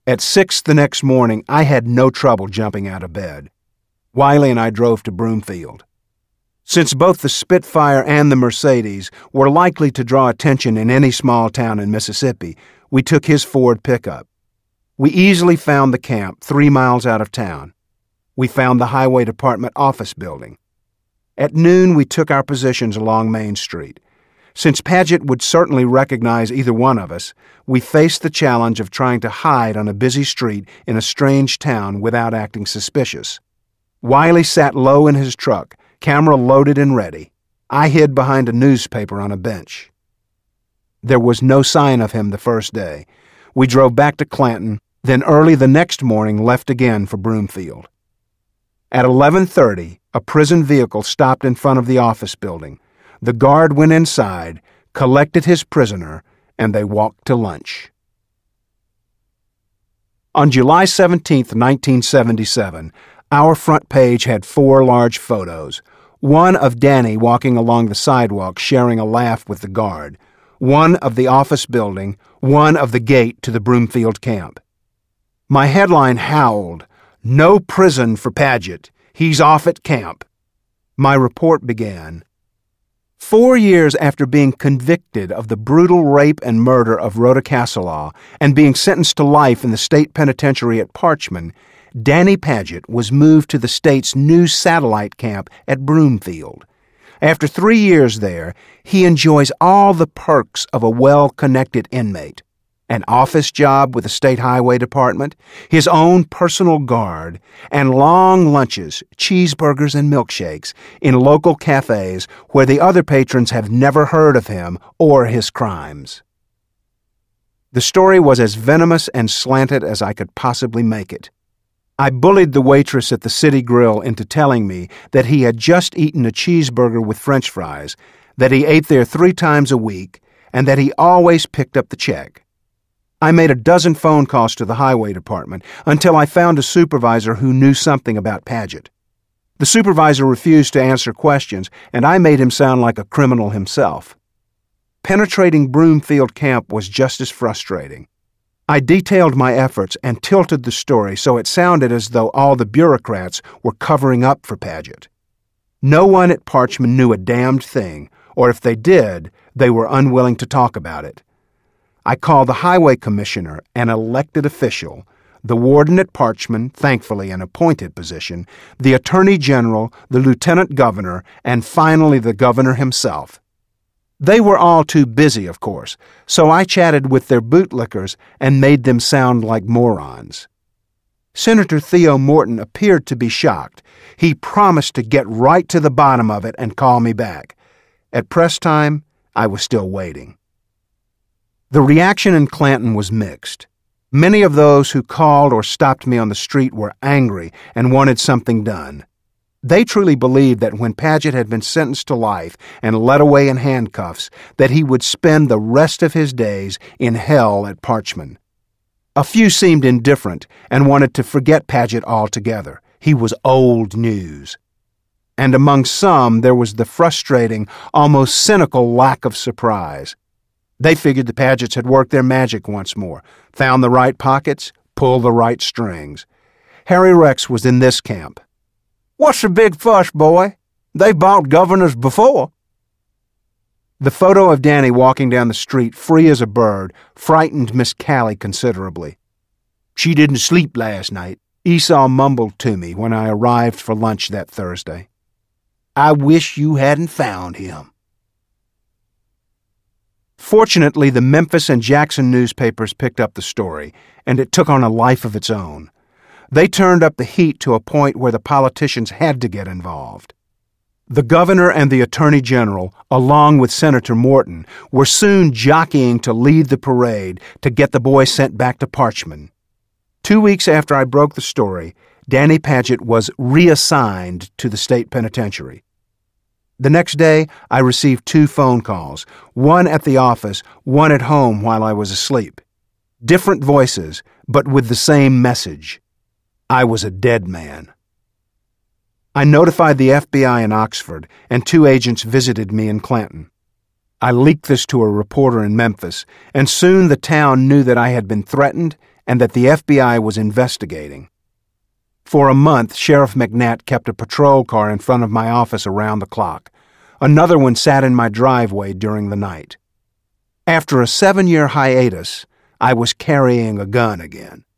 At 6 the next morning, I had no trouble jumping out of bed. Wiley and I drove to Broomfield. Since both the Spitfire and the Mercedes were likely to draw attention in any small town in Mississippi, we took his Ford pickup. We easily found the camp 3 miles out of town. We found the Highway Department office building. At noon, we took our positions along Main Street. Since Paget would certainly recognize either one of us, we faced the challenge of trying to hide on a busy street in a strange town without acting suspicious. Wiley sat low in his truck, camera loaded and ready. I hid behind a newspaper on a bench. There was no sign of him the first day. We drove back to Clanton, then early the next morning left again for Broomfield. At 11:30, a prison vehicle stopped in front of the office building. The guard went inside, collected his prisoner, and they walked to lunch. On July 17, 1977, our front page had 4 large photos. One of Danny walking along the sidewalk sharing a laugh with the guard. One of the office building, one of the gate to the Broomfield camp. My headline howled, "No prison for Paget. He's off at camp." My report began. 4 years after being convicted of the brutal rape and murder of Rhoda Casselaw and being sentenced to life in the state penitentiary at Parchman, Danny Paget was moved to the state's new satellite camp at Broomfield. After 3 years there, he enjoys all the perks of a well-connected inmate. An office job with the State Highway Department, his own personal guard, and long lunches, cheeseburgers and milkshakes in local cafes where the other patrons have never heard of him or his crimes. The story was as venomous and slanted as I could possibly make it. I bullied the waitress at the City Grill into telling me that he had just eaten a cheeseburger with French fries, that he ate there 3 times a week, and that he always picked up the check. I made a dozen phone calls to the Highway Department until I found a supervisor who knew something about Paget. The supervisor refused to answer questions, and I made him sound like a criminal himself. Penetrating Broomfield camp was just as frustrating. I detailed my efforts and tilted the story so it sounded as though all the bureaucrats were covering up for Paget. No one at Parchman knew a damned thing, or if they did, they were unwilling to talk about it. I called the highway commissioner, an elected official, the warden at Parchman, thankfully an appointed position, the attorney general, the lieutenant governor, and finally the governor himself. They were all too busy, of course, so I chatted with their bootlickers and made them sound like morons. Senator Theo Morton appeared to be shocked. He promised to get right to the bottom of it and call me back. At press time, I was still waiting. The reaction in Clanton was mixed. Many of those who called or stopped me on the street were angry and wanted something done. They truly believed that when Paget had been sentenced to life and led away in handcuffs, that he would spend the rest of his days in hell at Parchman. A few seemed indifferent and wanted to forget Paget altogether. He was old news. And among some, there was the frustrating, almost cynical lack of surprise. They figured the Pagets had worked their magic once more, found the right pockets, pulled the right strings. Harry Rex was in this camp. "What's the big fuss, boy? They bought governors before." The photo of Danny walking down the street free as a bird frightened Miss Callie considerably. "She didn't sleep last night," Esau mumbled to me when I arrived for lunch that Thursday. "I wish you hadn't found him." Fortunately, the Memphis and Jackson newspapers picked up the story, and it took on a life of its own. They turned up the heat to a point where the politicians had to get involved. The governor and the attorney general, along with Senator Morton, were soon jockeying to lead the parade to get the boy sent back to Parchman. 2 weeks after I broke the story, Danny Paget was reassigned to the state penitentiary. The next day, I received 2 phone calls, one at the office, one at home while I was asleep. Different voices, but with the same message. I was a dead man. I notified the FBI in Oxford, and 2 agents visited me in Clanton. I leaked this to a reporter in Memphis, and soon the town knew that I had been threatened and that the FBI was investigating. For a month, Sheriff McNatt kept a patrol car in front of my office around the clock. Another one sat in my driveway during the night. After a 7-year hiatus, I was carrying a gun again.